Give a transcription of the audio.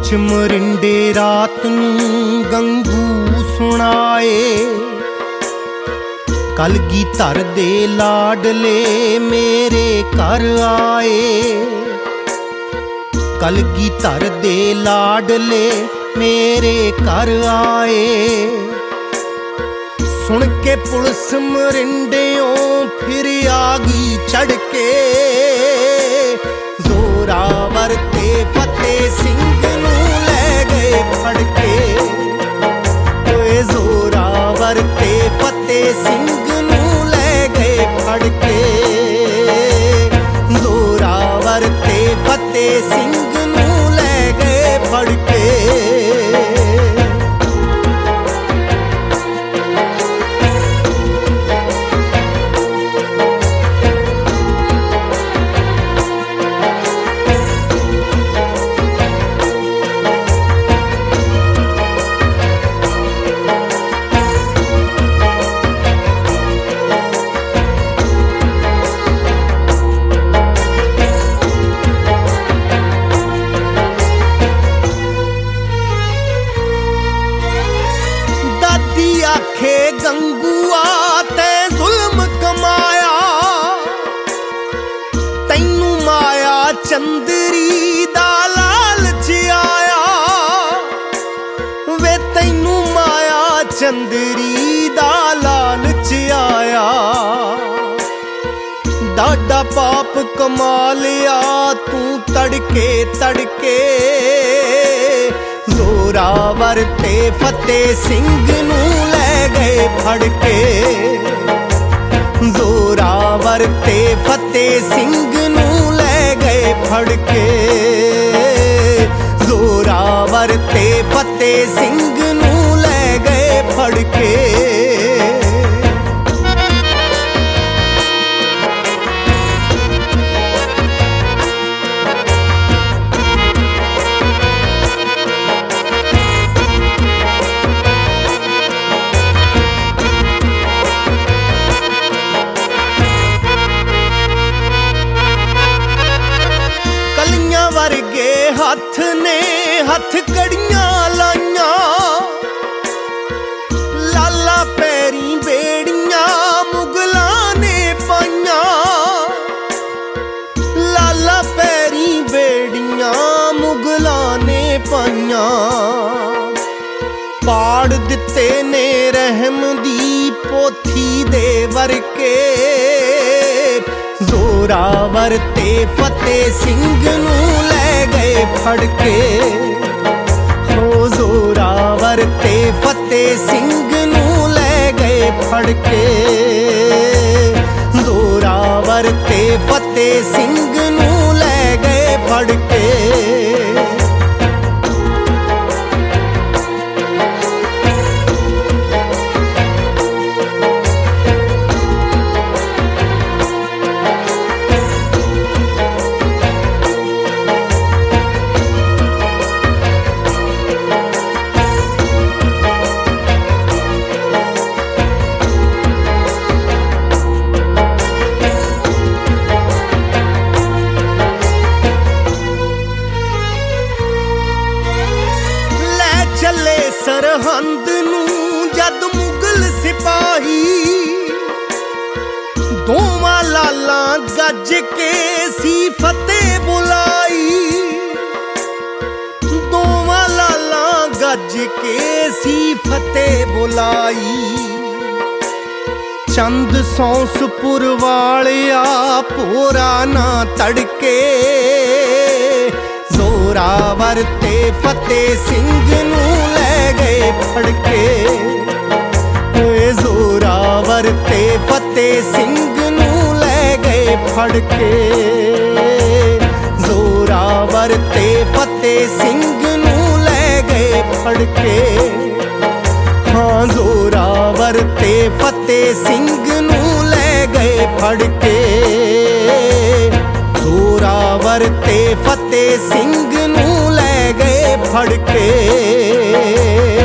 ਵਿੱਚ ਮਰਿੰਡੇ ਰਾਤ ਨੂੰ ਗੰਗੂ ਸੁਣਾਏ। ਕਲਗੀਧਰ ਦੇ ਲਾਡਲੇ ਮੇਰੇ ਘਰ ਆਏ। ਕਲਗੀਧਰ ਦੇ ਲਾਡਲੇ ਮੇਰੇ ਘਰ ਆਏ। ਸੁਣ ਕੇ ਪੁਲਿਸ ਮਰਿੰਡਿਓਂ ਫਿਰ ਆ ਗਈ ਚੜ ਕੇ। ਜ਼ੋਰਾਵਰ ਤੇ ਫਤਿਹ ਸਿੰਘ ਨੂੰ ਲੈ ਗਏ ਫੜ ਕੇ। ਓਏ ਜ਼ੋਰਾਵਰ ਤੇ ਫਤਿਹ ਸਿੰਘ ਨੂੰ ਲੈ ਗਏ ਫੜ ਕੇ। ਜ਼ੋਰਾਵਰ ਤੇ ਫਤਿਹ ਸਿੰਘ ਨੂੰ ਲੈ ਗਏ ਫੜ ਕੇ। ਆਖੇ ਗੰਗੂਆ ਤੇ ਜ਼ੁਲਮ ਕਮਾਇਆ। ਤੈਨੂੰ ਮਾਇਆ ਚੰਦਰੀ ਦਾ ਲਾਲਚ ਆਇਆ। ਵੇ ਤੈਨੂੰ ਮਾਇਆ ਚੰਦਰੀ ਦਾ ਲਾਲਚ ਆਇਆ। ਡਾਢਾ ਪਾਪ ਕਮਾ ਲਿਆ ਤੂੰ ਤੜਕੇ ਤੜਕੇ। ਜ਼ੋਰਾਵਰ ਤੇ ਫਤਿਹ ਸਿੰਘ ਨੂੰ ਲੈ ਗਏ ਫੜ ਕੇ। ਜ਼ੋਰਾਵਰ ਤੇ ਫਤਿਹ ਸਿੰਘ ਨੂੰ ਲੈ ਗਏ ਫੜ ਕੇ। ਜ਼ੋਰਾਵਰ ਤੇ ਫਤਿਹ ਸਿੰਘ ਨੂੰ ਲੈ ਗਏ ਫੜ ਕੇ। ਵਰਗੇ ਹੱਥ ਨੇ ਹੱਥ ਕੜੀਆਂ ਲਾਈਆਂ। ਲਾਲਾ ਪੈਰੀ ਬੇੜੀਆਂ ਮੁਗਲਾਂ ਨੇ ਪਾਈਆਂ। ਲਾਲਾ ਪੈਰੀ ਬੇੜੀਆਂ ਮੁਗਲਾਂ ਨੇ ਪਾਈਆਂ। ਪਾੜ ਦਿੱਤੇ ਨੇ ਰਹਿਮ ਦੀ ਪੋਥੀ ਦੇ ਵਰਕੇ। ਜ਼ੋਰਾਵਰ ਤੇ ਫਤਿਹ ਸਿੰਘ ਨੂੰ ਲੈ ਗਏ ਫੜ ਕੇ। ਹੋ ਜ਼ੋਰਾਵਰ ਤੇ ਫਤਿਹ ਸਿੰਘ ਨੂੰ ਲੈ ਗਏ ਫੜ ਕੇ। ਜ਼ੋਰਾਵਰ ਤੇ ਫਤਿਹ ਸਿੰਘ ਨੂੰ ਲੈ ਗਏ ਫੜ ਕੇ। ਚੱਲੇ ਸਰਹੰਦ ਨੂੰ ਜਦ ਮੁਗਲ ਸਿਪਾਹੀ। ਦੋਵਾਂ ਲਾਲਾਂ ਗੱਜ ਕੇ ਸੀ ਫਤਿਹ ਬੁਲਾਈ। ਦੋਵਾਂ ਲਾਲਾਂ ਗੱਜ ਕੇ ਸੀ ਫਤਿਹ ਬੁਲਾਈ। ਚੰਦ ਸੌਂਸਪੁਰ ਵਾਲਿਆ ਭੋਰਾ ਨਾ ਤੜਕੇ। ਜ਼ੋਰਾਵਰ ਤੇ ਫਤਿਹ ਸਿੰਘ ਨੂੰ ਲੈ ਗਏ ਫੜ ਕੇ। ਓਏ ਜ਼ੋਰਾਵਰ ਤੇ ਫਤਿਹ ਸਿੰਘ ਨੂੰ ਲੈ ਗਏ ਫੜ ਕੇ। ਜ਼ੋਰਾਵਰ ਤੇ ਫਤਿਹ ਸਿੰਘ ਨੂੰ ਲੈ ਗਏ ਫੜ ਕੇ। ਹਾਂ ਜ਼ੋਰਾਵਰ ਤੇ ਫਤਿਹ ਸਿੰਘ ਨੂੰ ਲੈ ਗਏ ਫੜ ਕੇ। ਜ਼ੋਰਾਵਰ ਤੇ ਫਤਿਹ ਸਿੰਘ ਨੂੰ ਲੈ ਗਏ ਫੜ ਕੇ।